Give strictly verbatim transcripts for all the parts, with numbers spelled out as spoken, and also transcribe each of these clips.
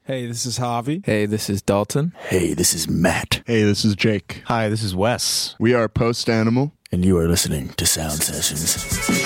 Hey, this is Javi. Hey, this is Dalton. Hey, this is Matt. Hey, this is Jake. Hi, this is Wes. We are Post Animal. And you are listening to Sound Sessions.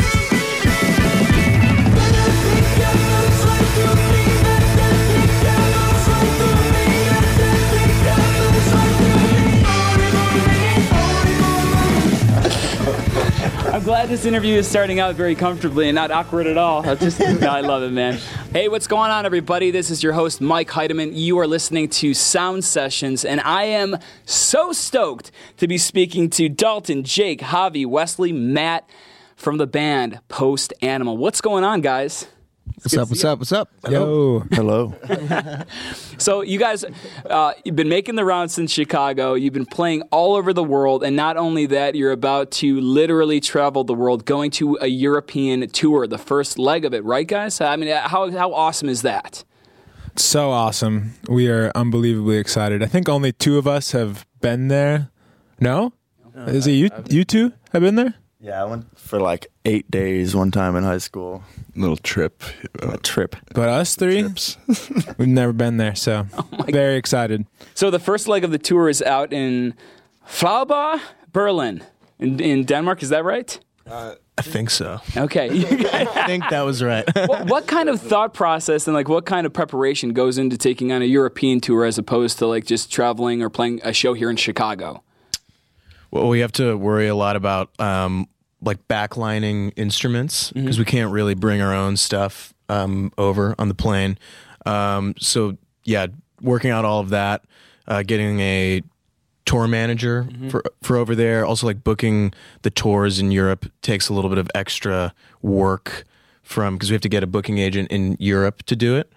I'm glad this interview is starting out very comfortably and not awkward at all. I just, no, I love it, man. Hey, what's going on, everybody? This is your host, Mike Heidemann. You are listening to Sound Sessions, and I am so stoked to be speaking to Dalton, Jake, Javi, Wesley, Matt from the band Post Animal. What's going on, guys? What's up, what's up, what's up? Yo. Hello. So you guys, uh, you've been making the rounds in Chicago. You've been playing all over the world. And not only that, you're about to literally travel the world, going to a European tour, the first leg of it, right, guys? I mean, how how awesome is that? So awesome. We are unbelievably excited. I think only two of us have been there. No? no is it you, you two have been there? Yeah, I went for like eight days one time in high school. Little trip. Uh, a trip. But us three, we've never been there, so oh very excited. So the first leg of the tour is out in Flauba, Berlin, in, in Denmark. Is that right? Uh, I think so. Okay. I think that was right. what, what kind of thought process and like what kind of preparation goes into taking on a European tour as opposed to like just traveling or playing a show here in Chicago? Well, we have to worry a lot about um, like backlining instruments because mm-hmm. we can't really bring our own stuff um, over on the plane. Um, so yeah, working out all of that, uh, getting a tour manager mm-hmm. for for over there. Also, like booking the tours in Europe takes a little bit of extra work from because we have to get a booking agent in Europe to do it.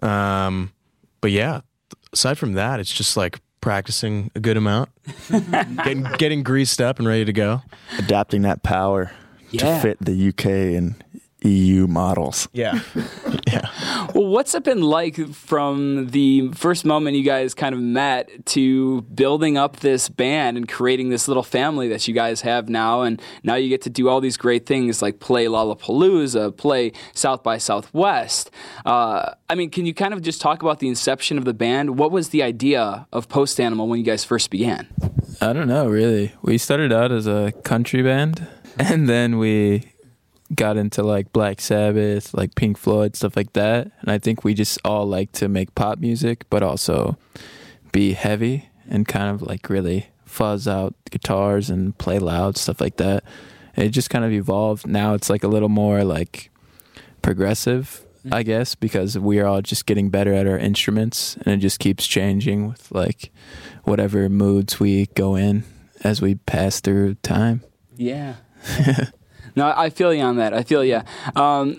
Um, but yeah, aside from that, it's just like practicing a good amount, getting getting greased up and ready to go, adapting that power yeah. to fit the U K and E U models. Yeah, yeah. Well, what's it been like from the first moment you guys kind of met to building up this band and creating this little family that you guys have now? And now you get to do all these great things like play Lollapalooza, play South by Southwest. Uh, I mean, can you kind of just talk about the inception of the band? What was the idea of Post Animal when you guys first began? I don't know, really. We started out as a country band, and then we got into like Black Sabbath, like Pink Floyd, stuff like that. And I think we just all like to make pop music, but also be heavy and kind of like really fuzz out guitars and play loud, stuff like that. And it just kind of evolved. Now it's like a little more like progressive, mm-hmm. I guess, because we are all just getting better at our instruments, and it just keeps changing with like whatever moods we go in as we pass through time. Yeah. No, I feel you on that. I feel you. Um,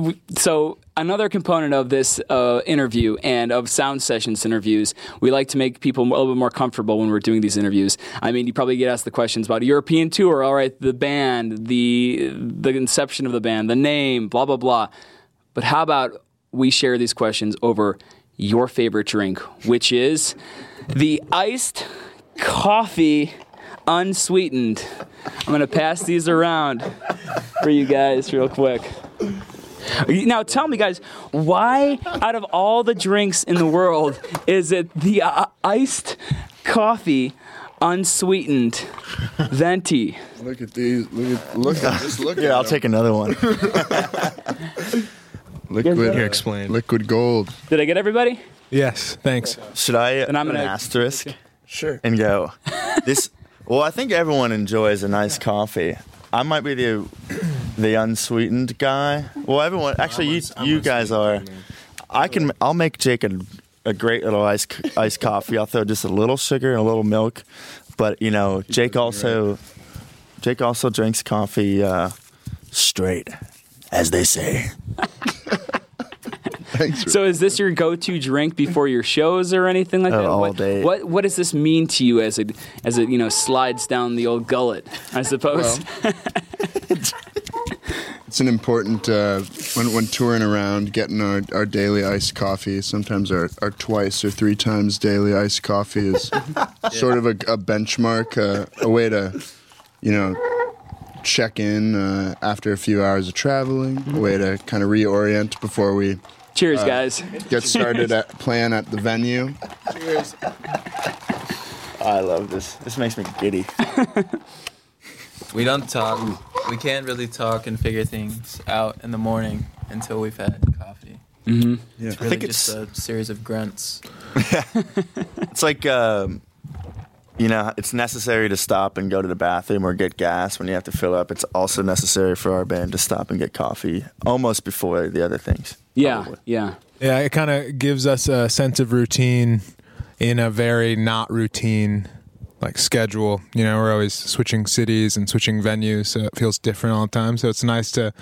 so another component of this uh, interview and of Sound Sessions interviews, we like to make people a little bit more comfortable when we're doing these interviews. I mean, you probably get asked the questions about a European tour, all right, the band, the the inception of the band, the name, blah, blah, blah. But how about we share these questions over your favorite drink, which is the iced coffee unsweetened. I'm going to pass these around for you guys real quick. Now, tell me, guys, why out of all the drinks in the world is it the uh, iced coffee unsweetened venti? Look at these. Look at look at just look. Yeah, at I'll them. take another one. Liquid. Here, explain. Liquid gold. Did I get everybody? Yes, thanks. Should I And I'm put gonna- an asterisk? Sure. And go. This. Well, I think everyone enjoys a nice coffee. I might be the the unsweetened guy. Well, everyone. Actually, you you guys are. I can. I'll make Jake a, a great little iced iced coffee. I'll throw just a little sugar and a little milk. But you know, Jake also Jake also drinks coffee uh, straight, as they say. Thanks. So is this your go-to drink before your shows or anything like Oh, that? all what, day. What What does this mean to you as it as it you know slides down the old gullet? I suppose. Well, it's an important uh, when when touring around, getting our, our daily iced coffee. Sometimes our, our twice or three times daily iced coffee is sort of a, a benchmark, uh, a way to, you know, check in uh, after a few hours of traveling. A way to kind of reorient before we Cheers, guys. Get started at playing at the venue. Cheers. I love this. This makes me giddy. We don't talk. We can't really talk and figure things out in the morning until we've had coffee. Mm-hmm. Yeah. It's really I think just a series of grunts. It's like, um, you know, it's necessary to stop and go to the bathroom or get gas when you have to fill up. It's also necessary for our band to stop and get coffee almost before the other things. Yeah, Probably. yeah. Yeah, it kind of gives us a sense of routine in a very not routine like schedule. You know, we're always switching cities and switching venues, so it feels different all the time. So it's nice to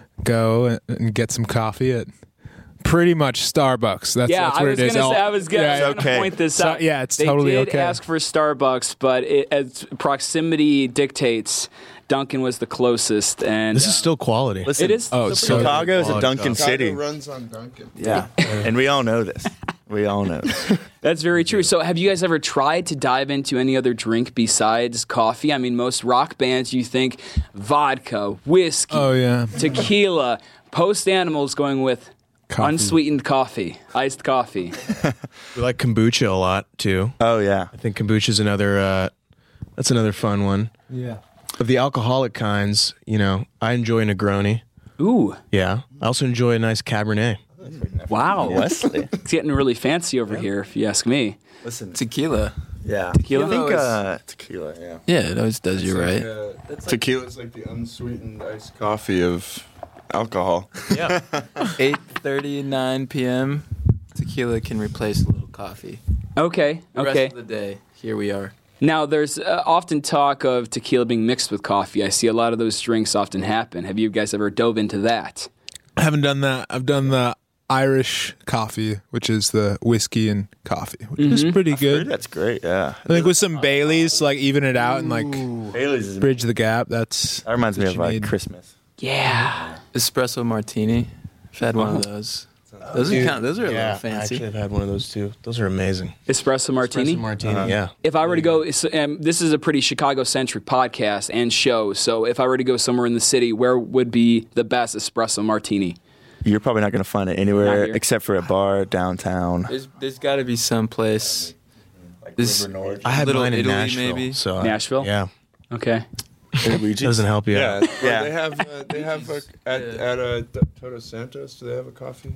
go and, and get some coffee at pretty much Starbucks. That's, Yeah, that's I what was it is. gonna say, All- I was gonna, yeah, I was gonna okay. point this So, out. yeah, it's they totally did okay. ask for Starbucks, but it, as proximity dictates, Dunkin' was the closest, and This uh, is still quality. Listen, it is. Oh, so- Chicago is a Quality Dunkin' stuff. City. Chicago runs on Dunkin'. Yeah, and we all know this. We all know this. That's very true. So, have you guys ever tried to dive into any other drink besides coffee? I mean, most rock bands, you think vodka, whiskey, Oh yeah, tequila. Post Animals going with Coffee. unsweetened coffee, iced coffee. We like kombucha a lot too. Oh, yeah. I think kombucha is another. Uh, that's another fun one. yeah. Of the alcoholic kinds, you know, I enjoy Negroni. Ooh, Yeah, I also enjoy a nice Cabernet. wow. Wesley. It's getting really fancy over here, if you ask me. Listen. Tequila. Yeah. Tequila? I think uh, tequila, yeah. Yeah, it always does you right. Tequila is like the unsweetened iced coffee of alcohol. Yeah. eight thirty-nine p.m. Tequila can replace a little coffee. Okay, The okay. rest of the day, here we are. Now, there's uh, often talk of tequila being mixed with coffee. I see a lot of those drinks often happen. Have you guys ever dove into that? I haven't done that. I've done the Irish coffee, which is the whiskey and coffee, which is pretty good. That's great, yeah. I think with some Baileys, like even it out and like Bailey's is bridge the gap. That's That reminds me what of you like need. Christmas. Yeah. Espresso martini. I've had one of those. Those are kind of, those are a little fancy. Actually, I've had one of those too. Those are amazing. Espresso martini? Espresso martini. Yeah. If I were to go, so, um, this is a pretty Chicago-centric podcast and show. So if I were to go somewhere in the city, where would be the best espresso martini? You're probably not going to find it Not anywhere here. except for a bar downtown. There's there's got to be some place. This I had Little mine in Italy, Nashville. maybe? So I- Nashville? Yeah. Okay. Doesn't help you Yeah, out. Yeah. They have uh, they have a, at at uh, Toto Santos. Do they have a coffee?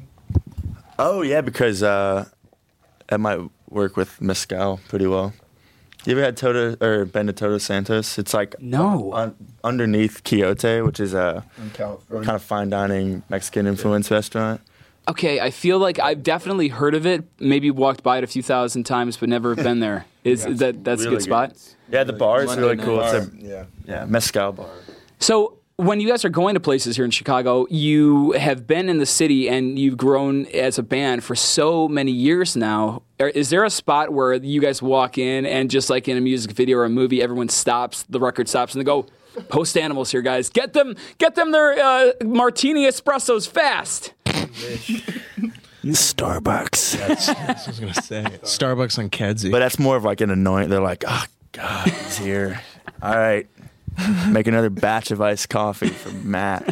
Oh, yeah, because uh, that might work with mezcal pretty well. You ever had Toto or been to Toto Santos? It's like No. un- underneath Quixote, which is a In California. kind of fine dining Mexican influence restaurant. Okay, I feel like I've definitely heard of it, maybe walked by it a few thousand times, but never been there. Is, is that that's a Really good spot? Yeah, the bar is Monday really night cool. It's Bar, a yeah. yeah mezcal bar. So when you guys are going to places here in Chicago, you have been in the city and you've grown as a band for so many years now. Are- Is there a spot where you guys walk in and just like in a music video or a movie, everyone stops, the record stops, and they go, "Post Animals here, guys! Get them, get them their uh, martini espressos fast." Starbucks. That's, that's what I was gonna say. Starbucks on Kedzie. But that's more of like an annoying. They're like, oh God, he's here. All right, make another batch of iced coffee for Matt.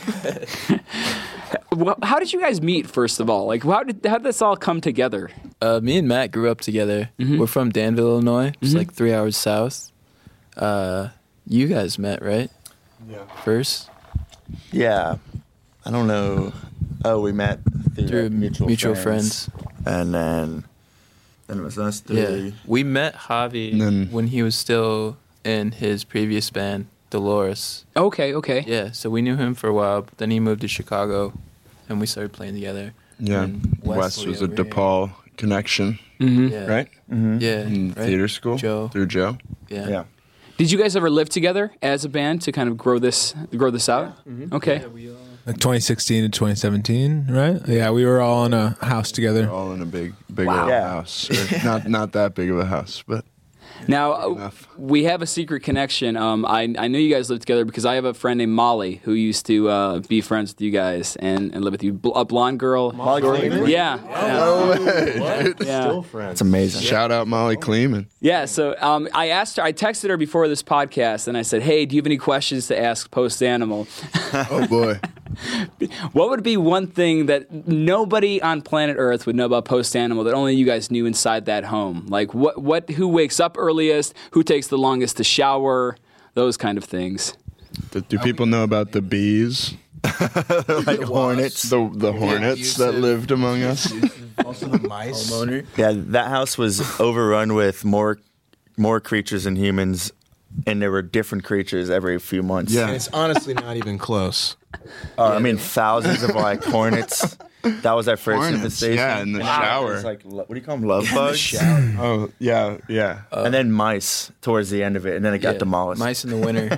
Well, how did you guys meet? First of all, like how did how did this all come together? Uh, me and Matt grew up together. We're from Danville, Illinois. It's like three hours south. Uh, you guys met, right? Yeah. First Yeah, I don't know. Oh, we met through, through like, mutual, mutual friends. friends. and then then it was us three. Yeah, we met Javi And then- when he was still in his previous band, Dolores. Okay, okay. Yeah, so we knew him for a while. But then he moved to Chicago, and we started playing together. Yeah. And Wes Wesley was a over here. DePaul connection, hmm Yeah. right? Yeah, In right? theater school. Joe. Through Joe. Yeah. Yeah. Did you guys ever live together as a band to kind of grow this grow this out? Okay. Like twenty sixteen to twenty seventeen, right? Yeah, we were all in a house They're together. all in a big, big Wow. old Yeah. house. Or not, not that big of a house, but Now uh, enough. we have a secret connection. Um, I I know you guys live together because I have a friend named Molly who used to uh, be friends with you guys and, and live with you. Bl- a blonde girl. Molly Kleeman? Yeah. Yeah. Yeah. It's amazing. Shout out Molly Kleeman. Yeah, so um, I asked her, I texted her before this podcast, and I said, "Hey, do you have any questions to ask Post Animal?" Oh boy. What would be one thing that nobody on planet Earth would know about Post Animal that only you guys knew inside that home? Like what? What? Who wakes up earliest? Who takes the longest to shower? Those kind of things. Do, do people know about the bees? Like hornets. The the hornets that lived among us. Also the mice. Homeowner. Yeah, that house was overrun with more more creatures than humans, and there were different creatures every few months. Yeah. And it's honestly not even close. Uh, I mean, thousands of like hornets. That was our first Hornets, infestation. yeah, in the Wow. shower. It was like, lo- what do you call them? Love bugs? Oh yeah, yeah. And then mice towards the end of it, and then it got Yeah, demolished. Mice in the winter.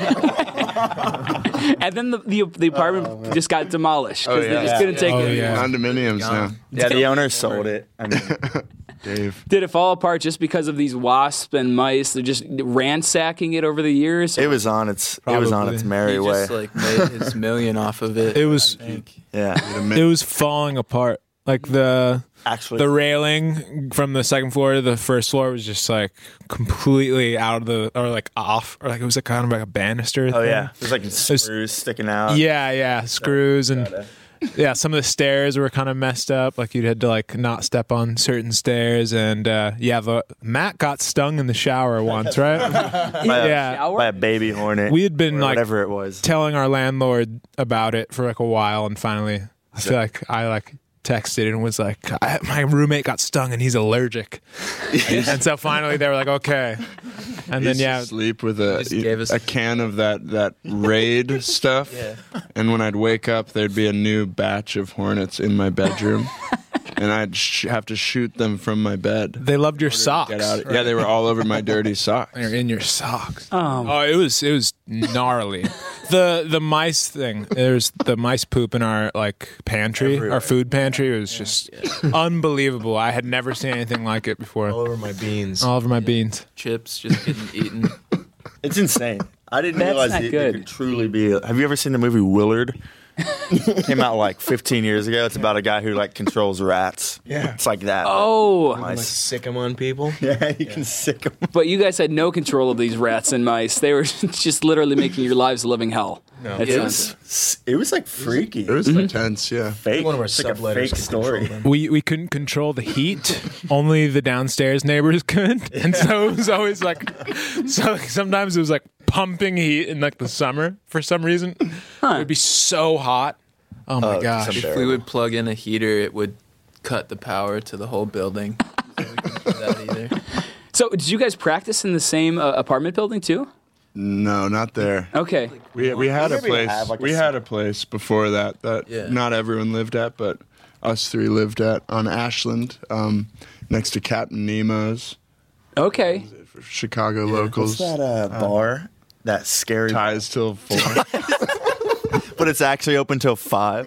And then the the, the apartment just got demolished because Oh, yeah. they just couldn't take Oh, it. yeah. Condominiums now. Yeah, the owner sold it. I mean, Dave. Did it fall apart just because of these wasps and mice? They're just ransacking it over the years. it was on its it was on Probably. its He merry way. just like made his million off of it. It was I think. Yeah, it was falling apart. Like the actually, the railing from the second floor to the first floor was just like completely out of the or like off or like it was like kind of like a banister. oh thing. yeah, there's like screws sticking out. Yeah, yeah, screws and yeah, some of the stairs were kind of messed up. Like you had to like not step on certain stairs, and uh, yeah, the Matt got stung in the shower once, right? by a, yeah, Shower? by a baby hornet. we had been or like whatever it was. telling our landlord about it for like a while, and finally, I feel like I like texted and was like, I, my roommate got stung and he's allergic, and so finally they were like, okay, and then Used yeah, to sleep with Just gave a us- a can of that that Raid stuff. Yeah. And when I'd wake up, there'd be a new batch of hornets in my bedroom, and I'd sh- have to shoot them from my bed. they loved your socks. Get out! Yeah, they were all over my dirty socks. They're in your socks. Oh. Oh, it was it was gnarly. the the mice thing. There's the mice poop in our like pantry, Everywhere. our food pantry. It was just unbelievable. I had never seen anything like it All before. over my beans. All over my beans. Chips just getting eaten. It's insane. I didn't That's realize not it, good. it could truly be. Have you ever seen the movie Willard? Came out like fifteen years ago. It's about a guy who like controls rats. Yeah. It's like that. Oh, Like Mice. sick 'em on people. Yeah, you can sick them. but you guys had no control of these rats and mice. They were just literally making your lives a living hell. No. That's It not- was. It was like freaky. It was intense, yeah. fake. One of our it's like a subletters fake could story. control them. We we couldn't control the heat. Only the downstairs neighbors could, and so it was always like, so like, sometimes it was like pumping heat in like the summer for some reason. It would be so hot. Oh my Oh, gosh! some- If we would plug in a heater, it would cut the power to the whole building. So we couldn't do that either. So, did you guys practice in the same uh, apartment building too? No, not there. Okay. We we had a Maybe we place. have, like, a we s- had a place before that that Yeah. not everyone lived at, but us three lived at on Ashland, um, next to Captain Nemo's. Okay. For Chicago locals. What's that uh, bar? That scary. Ties till four. But it's actually open till five.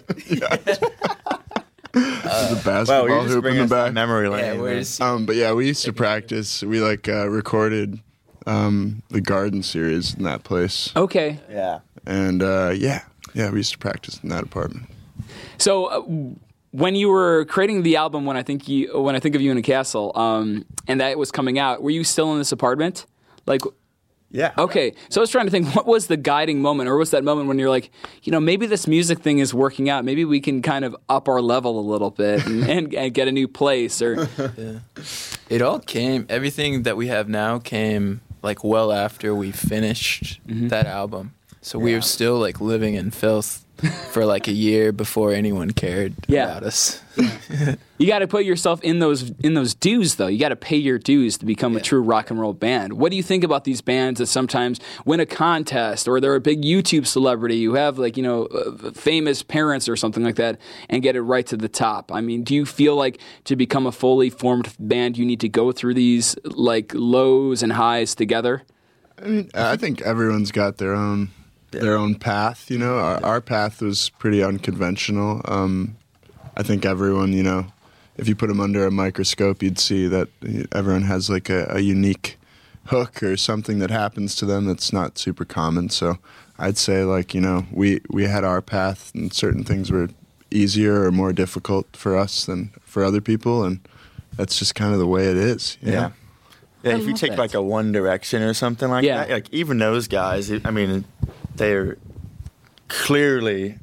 the Wow, basketball you're just hoop in bringing the us down back. memory lane. Yeah, man. where's Um, but yeah, we used to practice. We like uh, recorded um, the Garden series in that place, Okay. Yeah. and uh, yeah, yeah, we used to practice in that apartment. So, uh, when you were creating the album, when I think you, when I think of you in a castle, um, and that was coming out, were you still in this apartment? Like, Yeah. okay. So I was trying to think, what was the guiding moment, or was that moment when you're like, you know, maybe this music thing is working out. Maybe we can kind of up our level a little bit and, and, and get a new place, or Yeah. It all came, everything that we have now came like well after we finished that album. So we were still like living in filth for like a year before anyone cared Yeah. about us. you got to put yourself in those in those dues, though. You got to pay your dues to become a true rock and roll band. What do you think about these bands that sometimes win a contest, or they're a big YouTube celebrity, you have like you know uh, famous parents or something like that, and get it right to the top? I mean, do you feel like to become a fully formed band, you need to go through these like lows and highs together? I mean, I think everyone's got their own their own path. You know, our, our path was pretty unconventional. Um, I think everyone, you know, if you put them under a microscope, you'd see that everyone has like a, a unique hook or something that happens to them that's not super common. So I'd say like, you know, we, we had our path, and certain things were easier or more difficult for us than for other people, and that's just kind of the way it is. you Yeah. know? Yeah, I if you love take that. like a One Direction or something like Yeah. that, like even those guys, I mean, they're clearly,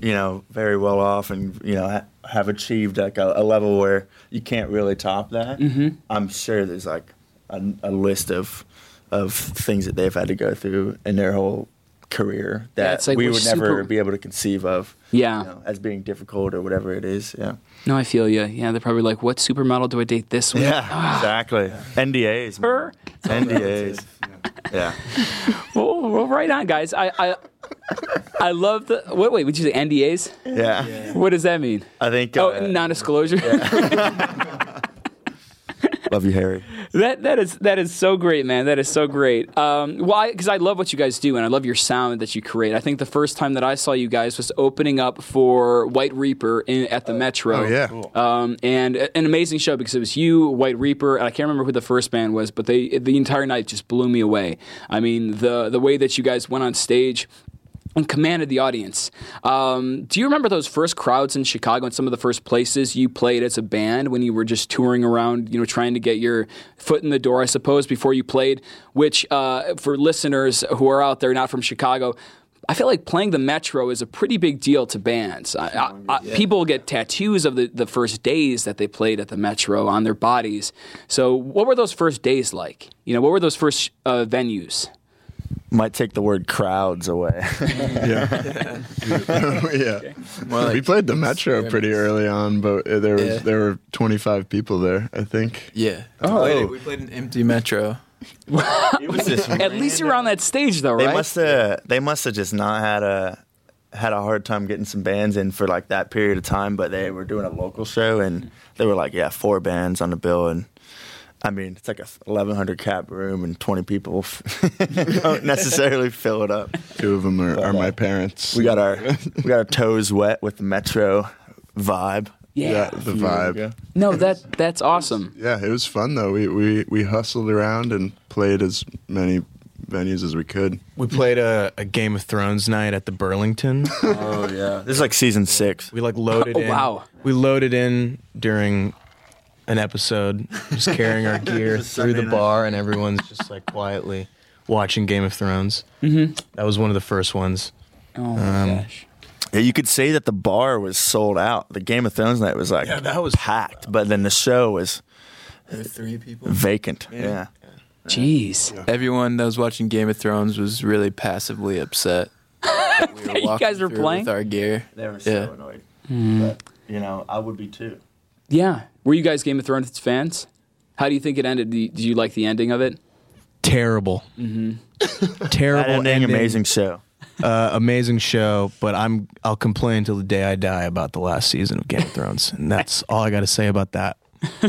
you know, very well off and, you know, ha- have achieved like a, a level where you can't really top that, Mm-hmm. I'm sure there's like a, a list of of things that they've had to go through in their whole career Yeah, that it's like we we're would never super- be able to conceive of, Yeah. you know, as being difficult or whatever it is. Yeah. No, I feel you. Yeah, they're probably like, what supermodel do I date this week? Yeah, exactly. N D As. man. Her? N D As. Yeah. Well, well, right on, guys. I, I, I love the. Wait, wait. Would you say N D As? Yeah. What does that mean? I think. Oh, Uh, non-disclosure. love you, Harry. That that is that is so great, man. That is so great. Um, why? Because I love what you guys do, and I love your sound that you create. I think the first time that I saw you guys was opening up for White Reaper in, at the Metro. Oh yeah. Um, and an amazing show because it was you, White Reaper, and I can't remember who the first band was, but they the entire night just blew me away. I mean, the the way that you guys went on stage and commanded the audience. Um, do you remember those first crowds in Chicago and some of the first places you played as a band when you were just touring around, you know, trying to get your foot in the door, I suppose, before you played? Which, uh, for listeners who are out there not from Chicago, I feel like playing the Metro is a pretty big deal to bands. I, I, I, people get tattoos of the, the first days that they played at the Metro on their bodies. So what were those first days like? You know, what were those first uh, venues? Might take the word crowds away. Yeah. yeah. We played the Metro pretty early on, but uh, there was Yeah. there were twenty-five people there, I think. Yeah. Oh. We played, we played an empty Metro. It was just At least you're on that stage, though, They right? must have. They must have just not had a had a hard time getting some bands in for like that period of time. But they were doing a local show, and they were like, yeah, four bands on the bill, and I mean, it's like a eleven hundred cap room, and twenty people don't necessarily fill it up. Two of them are, are my parents. We got our we got our toes wet with the Metro vibe. Yeah. Yeah, the vibe. No, that that's awesome. Yeah, it was fun though. We we we hustled around and played as many venues as we could. We played a, a Game of Thrones night at the Burlington. Oh yeah, this is like season six. We like loaded Oh, in. wow. We loaded in during an episode, just carrying our gear Just through the Sunday night. bar, and everyone's just like quietly watching Game of Thrones. Mm-hmm. That was one of the first ones. Oh my Um, gosh. Yeah, you could say that the bar was sold out. The Game of Thrones night was like Yeah, that was packed, but then the show was There were three people. vacant. Yeah. Jeez. Everyone that was watching Game of Thrones was really passively upset. that we were You walking guys were through playing? with our gear. They were so Yeah. annoyed. But, you know, I would be too. Yeah. Were you guys Game of Thrones fans? How do you think it ended? Did you, did you like the ending of it? terrible. Mm-hmm. Terrible That ending, ending. amazing show. Uh, amazing show, but I'm I'll complain till the day I die about the last season of Game of Thrones, and that's all I got to say about that.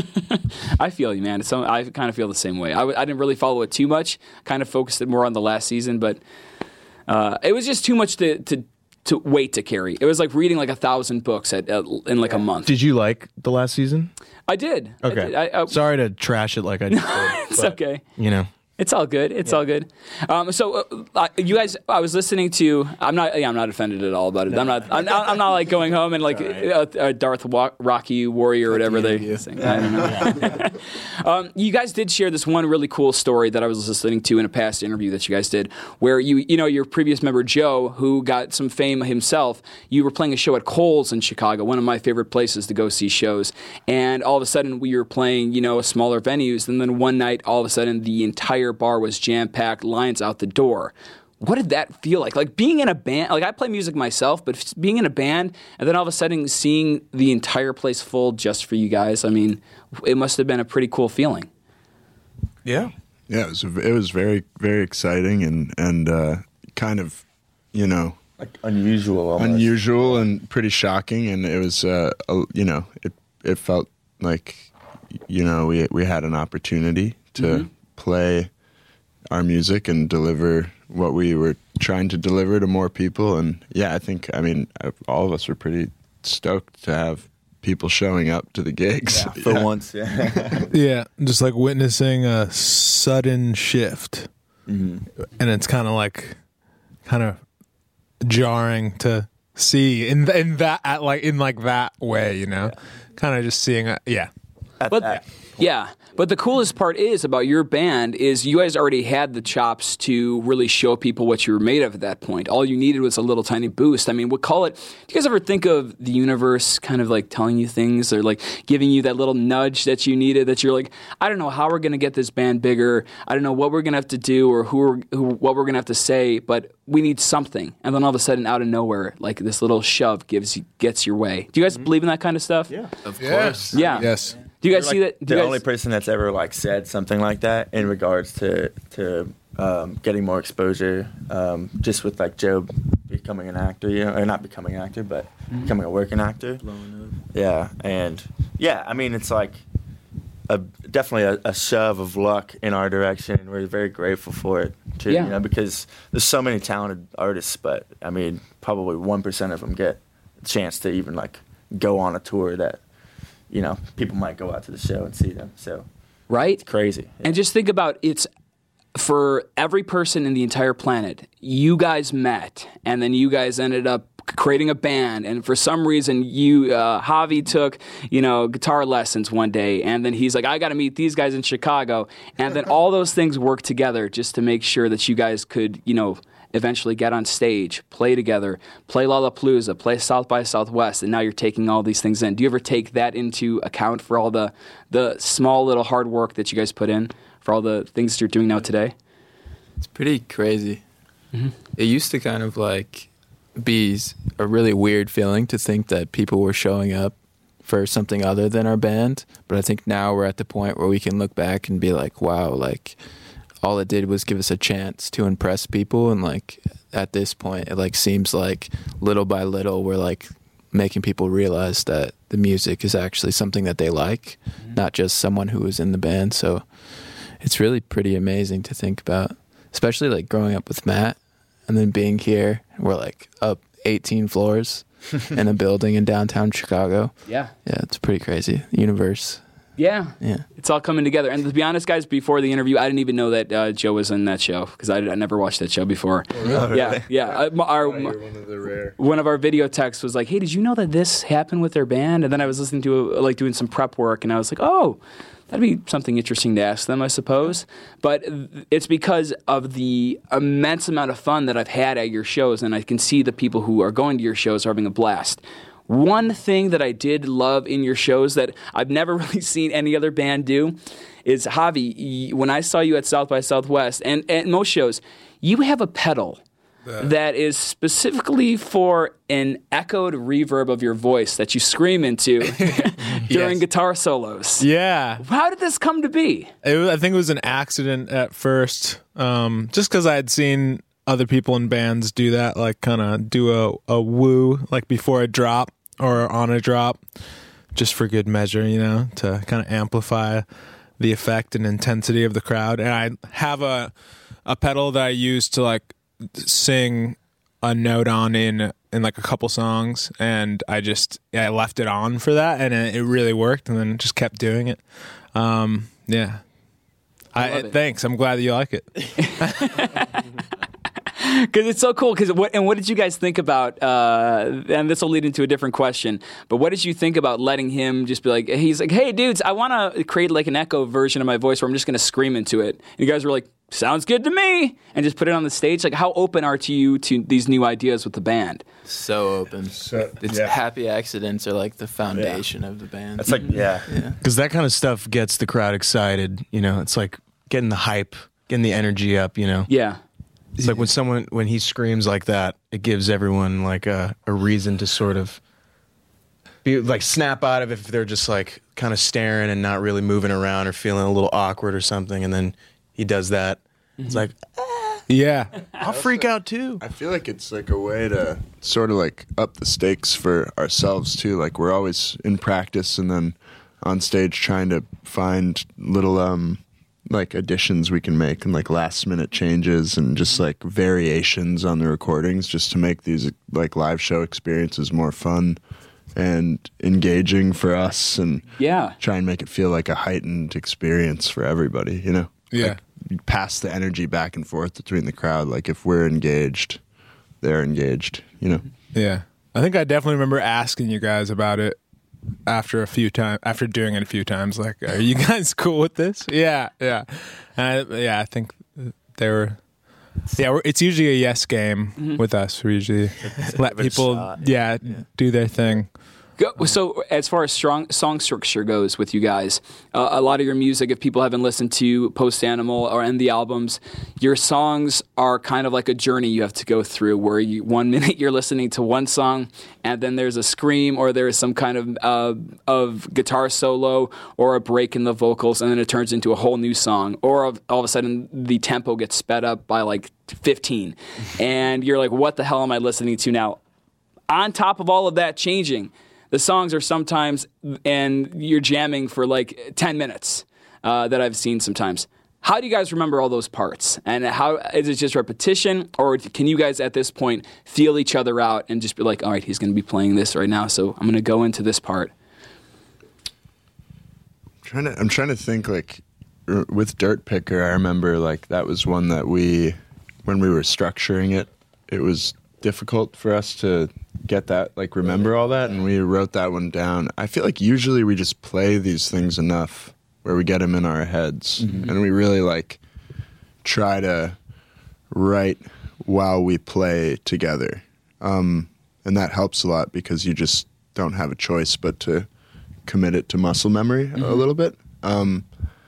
I feel you, man. So I kind of feel the same way. I, w- I didn't really follow it too much. Kind of focused it more on the last season, but uh, it was just too much to, to to wait to carry. It was like reading like a thousand books at, at in like a month. Did you like the last season? I did. I Okay. did. I, I, Sorry to trash it like I just did. it's but, okay. You know. It's all good. It's all good. Um, so, uh, you guys, I was listening to. I'm not. Yeah, I'm not offended at all about it. I'm not. I'm not, I'm not like going home and like uh, uh, Darth Wa- Rocky Warrior or whatever they sing. I don't know. um, you guys did share this one really cool story that I was listening to in a past interview that you guys did, where you, you know, your previous member Joe, who got some fame himself. You were playing a show at Kohl's in Chicago, one of my favorite places to go see shows, and all of a sudden we were playing, you know, smaller venues, and then one night, all of a sudden, the entire bar was jam-packed, lines out the door. What did that feel like? Like being in a band, like I play music myself, but being in a band and then all of a sudden seeing the entire place full just for you guys, I mean, it must have been a pretty cool feeling. Yeah. Yeah, it was it was very very exciting and and uh, kind of, you know, Like unusual almost. unusual and pretty shocking, and it was uh, a, you know, it it felt like, you know, we we had an opportunity to Mm-hmm. play our music and deliver what we were trying to deliver to more people. And yeah, I think, I mean, all of us were pretty stoked to have people showing up to the gigs. Yeah, for once, yeah. Yeah, just like witnessing a sudden shift, Mhm. and it's kind of like, kind of jarring to see in in that at like in like that way, you know, kind of just seeing it. Yeah, At But that Yeah, but the coolest part is about your band is you guys already had the chops to really show people what you were made of at that point. All you needed was a little tiny boost. I mean, we'll call it, do you guys ever think of the universe kind of like telling you things or like giving you that little nudge that you needed that you're like, I don't know how we're going to get this band bigger. I don't know what we're going to have to do or who, we're, who what we're going to have to say, but we need something. And then all of a sudden, out of nowhere, like this little shove gives you, gets your way. Do you guys mm-hmm. believe in that kind of stuff? Yeah. Of Yeah. course. Yeah. Yes. Do you guys You're see like that? Do the you guys, only person that's ever like said something like that in regards to to um, getting more exposure, um, just with like Joe becoming an actor, you know, or not becoming an actor, but mm-hmm. becoming a working actor. Blowing up. Yeah, and yeah, I mean, it's like a definitely a, a shove of luck in our direction. We're very grateful for it too, Yeah. you know, because there's so many talented artists, but I mean, probably one percent of them get a chance to even like go on a tour that, you know, people might go out to the show and see them. So right? it's crazy. Yeah. And just think about it's for every person in the entire planet. You guys met, and then you guys ended up creating a band. And for some reason, you uh, Javi took you know guitar lessons one day, and then he's like, I got to meet these guys in Chicago, and then all those things work together just to make sure that you guys could you know. eventually get on stage, play together, play Lollapalooza, play South by Southwest, and now you're taking all these things in. Do you ever take that into account for all the the small little hard work that you guys put in for all the things that you're doing now today? It's pretty crazy. Mm-hmm. It used to kind of like be a really weird feeling to think that people were showing up for something other than our band, but I think now we're at the point where we can look back and be like, wow, like all it did was give us a chance to impress people, and like at this point it like seems like little by little we're like making people realize that the music is actually something that they like, mm-hmm. not just someone who was in the band. So it's really pretty amazing to think about, especially like growing up with Matt and then being here. We're like up eighteen floors in a building in downtown Chicago. Yeah. Yeah, it's pretty crazy. Universe. Yeah. Yeah. It's all coming together. And to be honest, guys, before the interview, I didn't even know that uh, Joe was in that show because I, I never watched that show before. Oh, really? Yeah. Yeah. Uh, our, Oh, you're one of the rare. One of our video texts was like, hey, did you know that this happened with their band? And then I was listening to, uh, like, doing some prep work, and I was like, oh, that'd be something interesting to ask them, I suppose. But it's because of the immense amount of fun that I've had at your shows, and I can see the people who are going to your shows are having a blast. One thing that I did love in your shows that I've never really seen any other band do is, Javi, when I saw you at South by Southwest, and at most shows, you have a pedal that is specifically for an echoed reverb of your voice that you scream into during Yes. guitar solos. Yeah. How did this come to be? It was, I think it was an accident at first, um, just because I had seen other people in bands do that, like kind of do a, a woo, like before a drop or on a drop, just for good measure, you know, to kind of amplify the effect and intensity of the crowd. And I have a a pedal that I use to like sing a note on in in like a couple songs, and I just yeah, I left it on for that, and it, it really worked, and then just kept doing it. Um, yeah, I I, love it. thanks. I'm glad that you like it. Because it's so cool. Because what and what did you guys think about? Uh, and this will lead into a different question. But what did you think about letting him just be like? He's like, "Hey, dudes, I want to create like an echo version of my voice where I'm just going to scream into it." And you guys were like, "Sounds good to me," and just put it on the stage. Like, how open are to you to these new ideas with the band? So open. So, It's yeah. happy accidents are like the foundation of the band. It's like, yeah. yeah. Because that kind of stuff gets the crowd excited. You know, it's like getting the hype, getting the energy up. You know, Yeah. it's like when someone when he screams like that, it gives everyone like a, a reason to sort of be like snap out of it if they're just like kind of staring and not really moving around or feeling a little awkward or something. And then he does that. It's like, Yeah, I'll freak out too. I feel like it's like a way to sort of like up the stakes for ourselves too. Like we're always in practice and then on stage trying to find little um like additions we can make and like last minute changes and just like variations on the recordings just to make these like live show experiences more fun and engaging for us and Yeah. try and make it feel like a heightened experience for everybody, you know? yeah. Like, you pass the energy back and forth between the crowd. Like if we're engaged, they're engaged, you know? Yeah. I think I definitely remember asking you guys about it after a few times, after doing it a few times, like, are you guys cool with this? Yeah, yeah, and I, yeah. I think they were. Yeah, we're, it's usually a yes game mm-hmm. with us. We usually let people, yeah, yeah, do their thing. Go, so as far as strong song structure goes with you guys, uh, a lot of your music, if people haven't listened to Post Animal or and the albums, your songs are kind of like a journey you have to go through where you, one minute you're listening to one song and then there's a scream or there's some kind of uh, of guitar solo or a break in the vocals and then it turns into a whole new song, or all of a sudden the tempo gets sped up by like fifteen and you're like, what the hell am I listening to now? On top of all of that changing, the songs are sometimes, and you're jamming for like ten minutes uh, that I've seen sometimes. How do you guys remember all those parts? And how is it just repetition, or can you guys at this point feel each other out and just be like, all right, he's going to be playing this right now, so I'm going to go into this part? I'm trying to, I'm trying to think, like, r- with Dirt Picker, I remember, like, that was one that we, when we were structuring it, it was difficult for us to get that, like, remember all that, and we wrote that one down. I feel like usually we just play these things enough where we get them in our heads, mm-hmm. and we really, like, try to write while we play together. Um, and that helps a lot because you just don't have a choice but to commit it to muscle memory mm-hmm. a little bit. Um,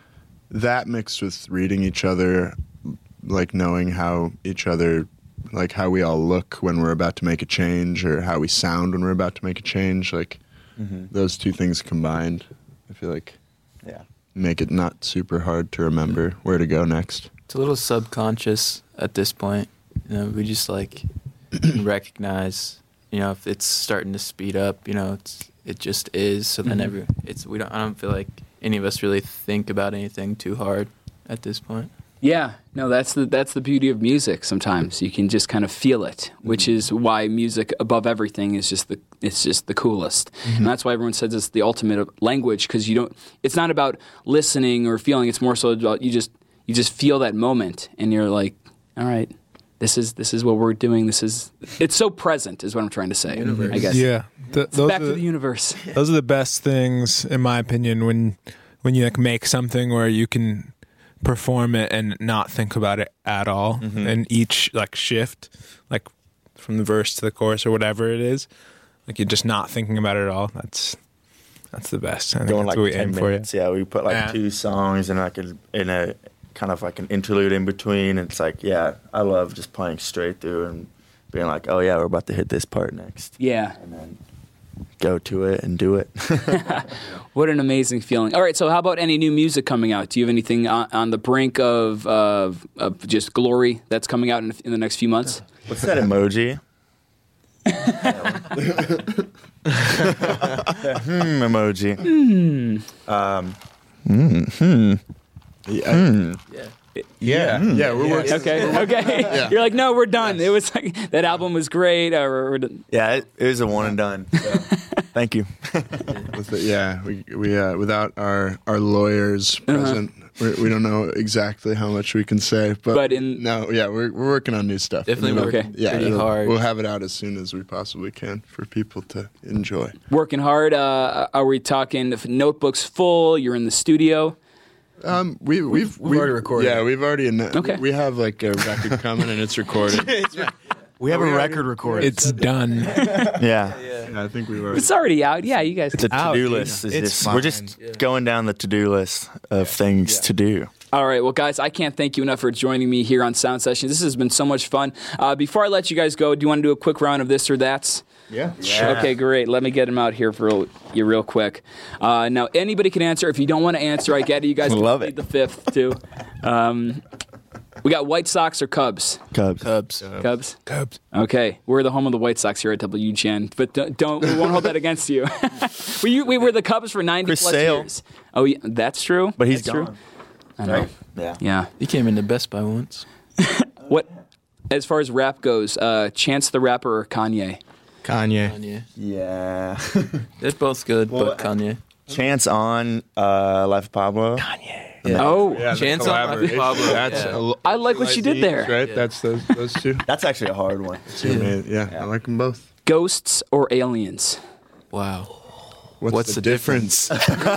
that mixed with reading each other, like knowing how each other, like how we all look when we're about to make a change or how we sound when we're about to make a change, like mm-hmm. those two things combined, I feel like yeah, make it not super hard to remember where to go next. It's a little subconscious at this point. You know, we just like recognize, you know, if it's starting to speed up, you know, it's it just is. So then mm-hmm. every it's we don't I don't feel like any of us really think about anything too hard at this point. Yeah, no, that's the that's the beauty of music. Sometimes you can just kind of feel it, which mm-hmm. is why music above everything is just the it's just the coolest, mm-hmm. and that's why everyone says it's the ultimate language because you don't. It's not about listening or feeling. It's more so about you just you just feel that moment, and you're like, all right, this is this is what we're doing. This is it's so present, is what I'm trying to say. Universe. I guess. Yeah, the, those back are, to the universe. Those are the best things, in my opinion, when when you like make something where you can perform it and not think about it at all, mm-hmm. and each like shift, like from the verse to the chorus or whatever it is, like you're just not thinking about it at all. That's that's the best. I think Going that's like what we ten aim minutes. for. Yeah, yeah, we put like yeah. two songs and like a, in a kind of like an interlude in between. It's like, yeah, I love just playing straight through and being like, oh yeah, we're about to hit this part next. Yeah, and then go to it and do it. What an amazing feeling. All right, so how about any new music coming out? Do you have anything on, on the brink of, of of just glory that's coming out in, in the next few months? What's that emoji? the hmm emoji. Hmm. Um, mm, hmm. Yeah. Hmm. Yeah. Yeah, yeah, yeah, we're yeah. working. Okay, okay. Yeah. You're like, no, we're done. Yes. It was like that album was great. Or we're, we're done. Yeah, it, it was a one and done. So. Thank you. With the, yeah, we we uh, without our our lawyers present, uh-huh. we, we don't know exactly how much we can say. But, but in no, yeah, we're we're working on new stuff. Definitely working okay. yeah, pretty hard. We'll have it out as soon as we possibly can for people to enjoy. Working hard. Uh, are we talking notebooks full? You're in the studio. Um, we, we've, we've we've already recorded. Yeah, we've already. Okay. We have like a record coming and it's recorded. We have we a already, record recorded. It's done. Yeah. Yeah, I think we've already. It's already out. Yeah, you guys. The out, to-do dude. list is It's just fine. we're just Yeah. going down the to-do list of things Yeah. to do. All right, well, guys, I can't thank you enough for joining me here on Sound Sessions. This has been so much fun. Uh, before I let you guys go, do you want to do a quick round of this or that's? Yeah. Yeah. Okay, great. Let me get them out here for you real quick. Uh, now, anybody can answer. If you don't want to answer, I get it. You guys can Love plead it. the fifth, too. Um, we got White Sox or Cubs? Cubs. Cubs. Cubs? Cubs. Okay, we're the home of the White Sox here at W G N, but don't, don't we won't hold that against you. we, you- we were the Cubs for ninety Chris plus Sale. years. Oh, yeah, that's true. But he's that's true. gone. I know. Right? Yeah. Yeah. He came into Best Buy once. What, as far as rap goes, uh, Chance the Rapper or Kanye? Kanye. Kanye. Yeah. They're both good, Well, but Kanye. Chance on uh, Life of Pablo. Yeah. Oh, Yeah, the Chance on Life of collaboration. Pablo. That's Yeah. a lo- I like what you did there. Right, Yeah. that's those those two. That's actually a hard one. Yeah, yeah, I like them both. Ghosts or aliens? Wow. What's, What's the, the difference?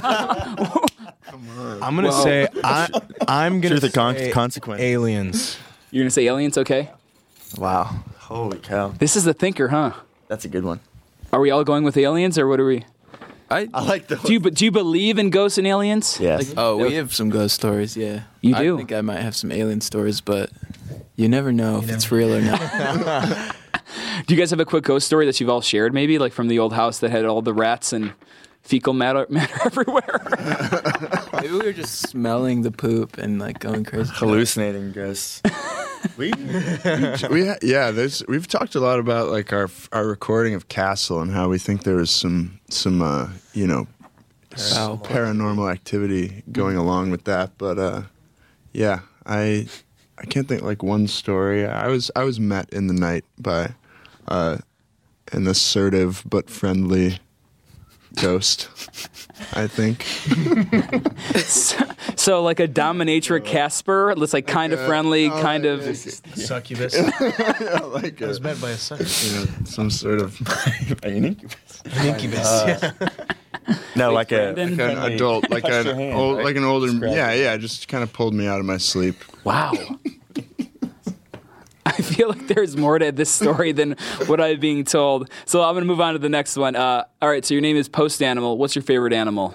I'm gonna Well- say I, I'm gonna Truth or con- say consequence. aliens. You're gonna say aliens, okay? Wow. Holy cow. This is the thinker, huh? That's a good one. Are we all going with aliens, or what are we? I, I like the. Do you do you believe in ghosts and aliens? Yes. oh, we have some ghost stories. Yeah, You do? I think I might have some alien stories, but you never know if it's real or not. Do you guys have a quick ghost story that you've all shared, maybe, like from the old house that had all the rats and fecal matter, matter everywhere? Maybe we were just smelling the poop and like going crazy. Hallucinating ghosts. we. we ha- yeah, there's we've talked a lot about like our our recording of Castle and how we think there was some some uh, you know s- Wow. paranormal activity going along with that, but uh, yeah, I I can't think like one story. I was I was met in the night by uh, an assertive but friendly ghost, I think. so, so like a dominatrix Casper, it's like kind of uh, friendly, no, kind like- of. Succubus. Yeah, like I a, was met by a succubus. you know, some sort of An incubus. An incubus. yeah. No, like a. Brandon? like an adult, like Touched an your hand, old, right? like an older, Scratched yeah, it. yeah, just kind of pulled me out of my sleep. Wow. I feel like there's more to this story than what I'm being told. So I'm going to move on to the next one. Uh, all right, so your name is Post Animal. What's your favorite animal?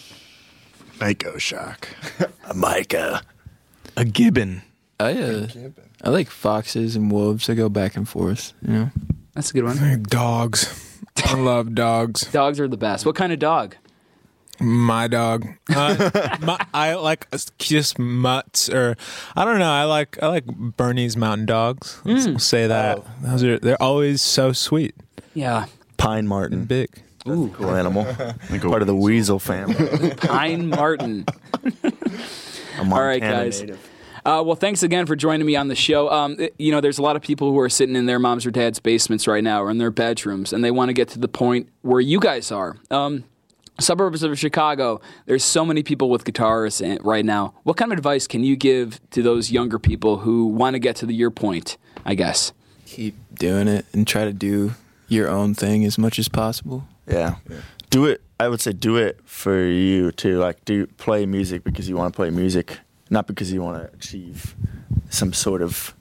Nico Shock. A Micah. A gibbon. I uh, I like foxes and wolves. I go back and forth. You know, That's a good one. Dogs. I love dogs. Dogs are the best. What kind of dog? My dog. Uh, my, I like just mutts, or I don't know. I like I like Bernese Mountain Dogs. Let's Mm. say that. Those are they're always so sweet Yeah. Pine and Martin. big. Ooh, Cool animal. Like a Part of the weasel family. Pine Martin. A All right, Montana guys. native. Uh, well, thanks again for joining me on the show. Um, it- you know, there's a lot of people who are sitting in their moms or dads' basements right now or in their bedrooms, and they want to get to the point where you guys are. Um, suburbs of Chicago, there's so many people with guitars in- right now. What kind of advice can you give to those younger people who want to get to the your point, I guess? keep doing it and try to do your own thing as much as possible. Yeah. Do it. I would say do it for you too. Like, do play music because you want to play music, not because you want to achieve some sort of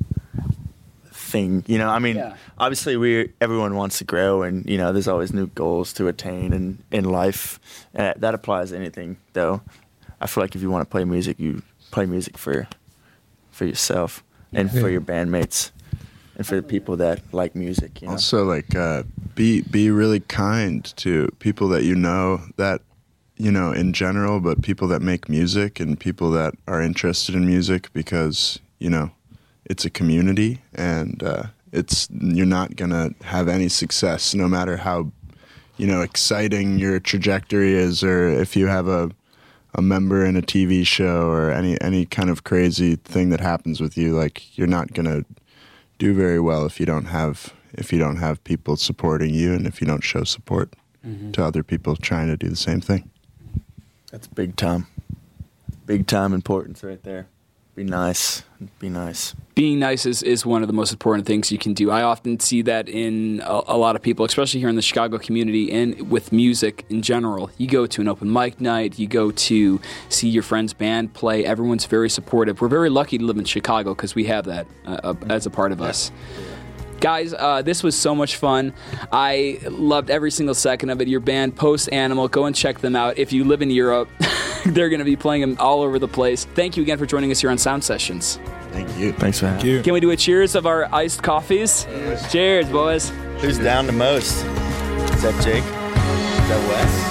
thing. You know, I mean, Yeah. obviously, we everyone wants to grow, and you know, there's always new goals to attain in in life. Uh, that applies to anything, though. I feel like if you want to play music, you play music for for yourself and for your bandmates and for the people that like music. You know? Also, like, uh, be be really kind to people that you know that you know in general, but people that make music and people that are interested in music, because you know it's a community, and uh, it's you're not gonna have any success no matter how you know exciting your trajectory is, or if you have a a member in a T V show or any any kind of crazy thing that happens with you. Like, you're not gonna do very well if you don't have if you don't have people supporting you, and if you don't show support to other people trying to do the same thing. That's big time. Big time importance right there. Be nice. Be nice. Being nice is, is one of the most important things you can do. I often see that in a, a lot of people, especially here in the Chicago community and with music in general. You go to an open mic night, you go to see your friend's band play, everyone's very supportive. We're very lucky to live in Chicago because we have that uh, uh, as a part of us. Guys, uh, this was so much fun. I loved every single second of it. Your band, Post Animal, go and check them out. If you live in Europe, they're going to be playing them all over the place. Thank you again for joining us here on Sound Sessions. Thank you. Thanks for having me. You. Can we do a cheers of our iced coffees? Cheers, boys. Who's down the most? Is that Jake? Is that Wes?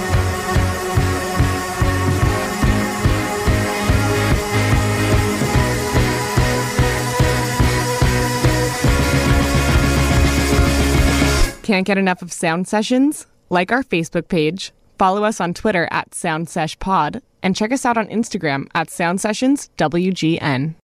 Can't get enough of Sound Sessions? Like our Facebook page, follow us on Twitter at SoundSeshPod, and check us out on Instagram at SoundSessionsWGN.